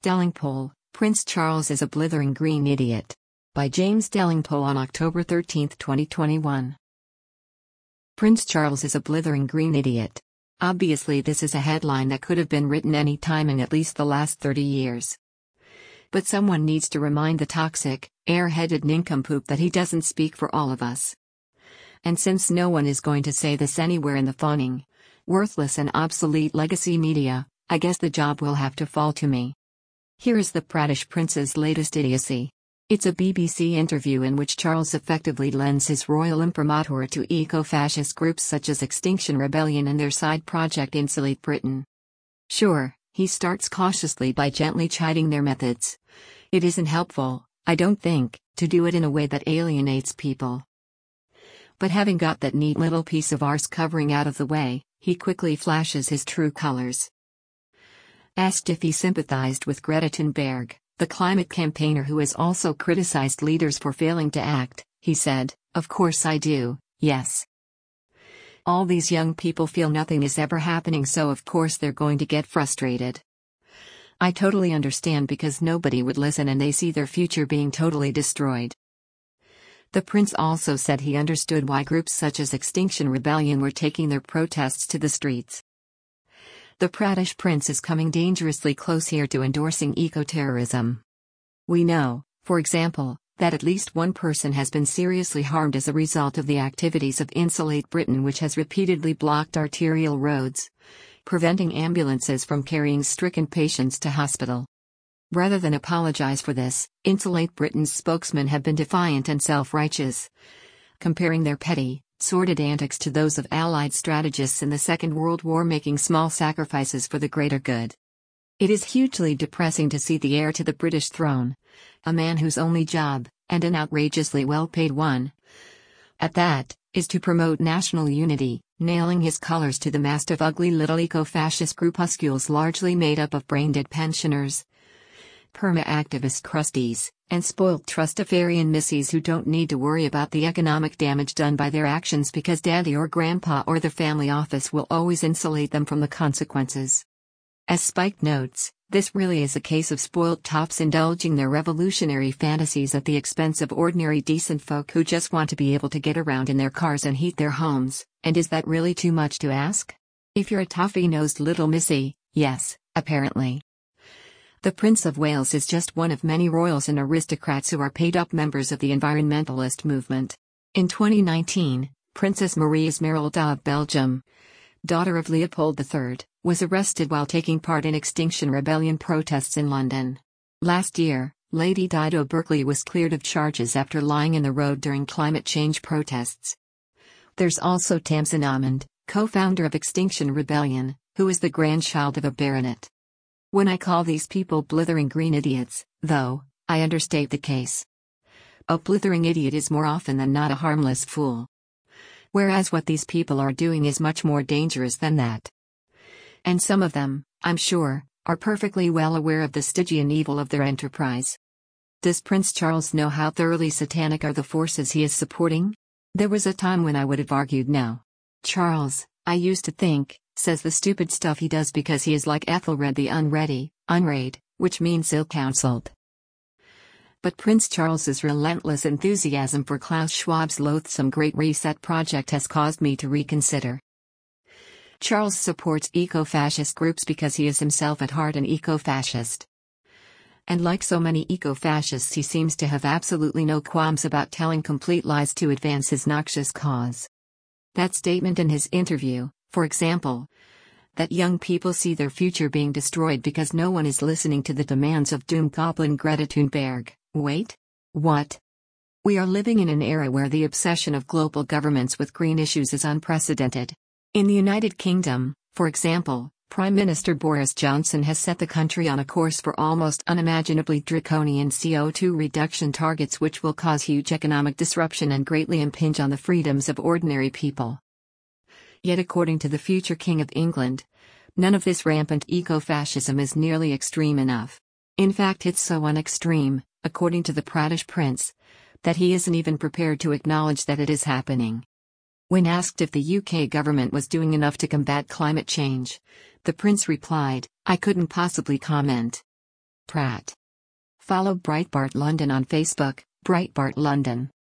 Delingpole, Prince Charles is a blithering green idiot. By James Delingpole on October 13, 2021. Prince Charles is a blithering green idiot. Obviously, this is a headline that could have been written any time in at least the last 30 years. But someone needs to remind the toxic, air-headed nincompoop that he doesn't speak for all of us. And since no one is going to say this anywhere in the fawning, worthless and obsolete legacy media, I guess the job will have to fall to me. Here is the prattish prince's latest idiocy. It's a BBC interview in which Charles effectively lends his royal imprimatur to eco-fascist groups such as Extinction Rebellion and their side project Insulate Britain. Sure, he starts cautiously by gently chiding their methods. It isn't helpful, I don't think, to do it in a way that alienates people. But having got that neat little piece of arse covering out of the way, he quickly flashes his true colors. Asked if he sympathized with Greta Thunberg, the climate campaigner who has also criticized leaders for failing to act, he said, "Of course I do, yes. All these young people feel nothing is ever happening, so of course they're going to get frustrated. I totally understand because nobody would listen and they see their future being totally destroyed." The prince also said he understood why groups such as Extinction Rebellion were taking their protests to the streets. The prattish prince is coming dangerously close here to endorsing eco-terrorism. We know, for example, that at least one person has been seriously harmed as a result of the activities of Insulate Britain, which has repeatedly blocked arterial roads, preventing ambulances from carrying stricken patients to hospital. Rather than apologize for this, Insulate Britain's spokesmen have been defiant and self-righteous, comparing their petty, sordid antics to those of Allied strategists in the Second World War making small sacrifices for the greater good. It is hugely depressing to see the heir to the British throne, a man whose only job, and an outrageously well-paid one, at that, is to promote national unity, nailing his colors to the mast of ugly little eco-fascist groupuscules largely made up of brain-dead pensioners, perma-activist crusties, and spoilt trustafarian missies who don't need to worry about the economic damage done by their actions because daddy or grandpa or the family office will always insulate them from the consequences. As Spike notes, this really is a case of spoilt tops indulging their revolutionary fantasies at the expense of ordinary decent folk who just want to be able to get around in their cars and heat their homes. And is that really too much to ask? If you're a toffee-nosed little missy, yes, apparently. The Prince of Wales is just one of many royals and aristocrats who are paid-up members of the environmentalist movement. In 2019, Princess Marie Esmeralda of Belgium, daughter of Leopold III, was arrested while taking part in Extinction Rebellion protests in London. Last year, Lady Dido Berkeley was cleared of charges after lying in the road during climate change protests. There's also Tamsin Amond, co-founder of Extinction Rebellion, who is the grandchild of a baronet. When I call these people blithering green idiots, though, I understate the case. A blithering idiot is more often than not a harmless fool. Whereas what these people are doing is much more dangerous than that. And some of them, I'm sure, are perfectly well aware of the Stygian evil of their enterprise. Does Prince Charles know how thoroughly satanic are the forces he is supporting? There was a time when I would have argued no. Charles, I used to think, says the stupid stuff he does because he is like Ethelred the Unready, unread, which means ill-counseled. But Prince Charles's relentless enthusiasm for Klaus Schwab's loathsome Great Reset project has caused me to reconsider. Charles supports eco-fascist groups because he is himself at heart an eco-fascist. And like so many eco-fascists, he seems to have absolutely no qualms about telling complete lies to advance his noxious cause. That statement in his interview, for example, that young people see their future being destroyed because no one is listening to the demands of doom goblin Greta Thunberg. Wait? What? We are living in an era where the obsession of global governments with green issues is unprecedented. In the United Kingdom, for example, Prime Minister Boris Johnson has set the country on a course for almost unimaginably draconian CO2 reduction targets which will cause huge economic disruption and greatly impinge on the freedoms of ordinary people. Yet according to the future King of England, none of this rampant eco-fascism is nearly extreme enough. In fact, it's so unextreme, according to the prattish prince, that he isn't even prepared to acknowledge that it is happening. When asked if the UK government was doing enough to combat climate change, the prince replied, "I couldn't possibly comment." Pratt. Follow Breitbart London on Facebook, Breitbart London.